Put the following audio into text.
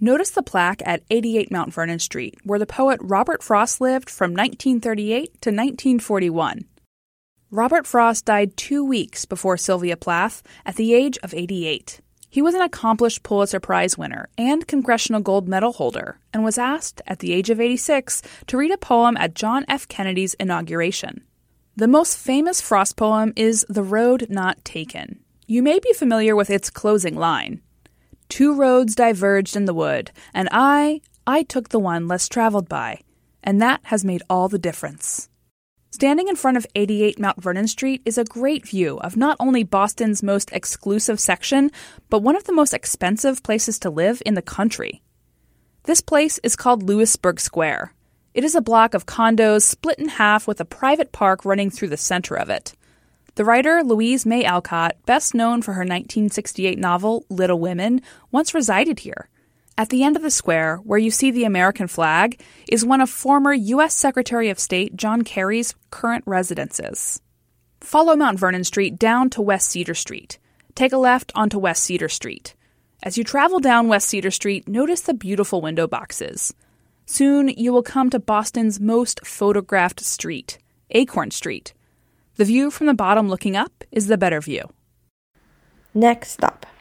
Notice the plaque at 88 Mount Vernon Street, where the poet Robert Frost lived from 1938 to 1941. Robert Frost died 2 weeks before Sylvia Plath at the age of 88. He was an accomplished Pulitzer Prize winner and Congressional Gold Medal holder, and was asked, at the age of 86, to read a poem at John F. Kennedy's inauguration. The most famous Frost poem is The Road Not Taken. You may be familiar with its closing line. "Two roads diverged in the wood, and I took the one less traveled by, and that has made all the difference." Standing in front of 88 Mount Vernon Street is a great view of not only Boston's most exclusive section, but one of the most expensive places to live in the country. This place is called Louisburg Square. It is a block of condos split in half with a private park running through the center of it. The writer Louise May Alcott, best known for her 1968 novel Little Women, once resided here. At the end of the square, where you see the American flag, is one of former U.S. Secretary of State John Kerry's current residences. Follow Mount Vernon Street down to West Cedar Street. Take a left onto West Cedar Street. As you travel down West Cedar Street, notice the beautiful window boxes. Soon you will come to Boston's most photographed street, Acorn Street. The view from the bottom looking up is the better view. Next stop,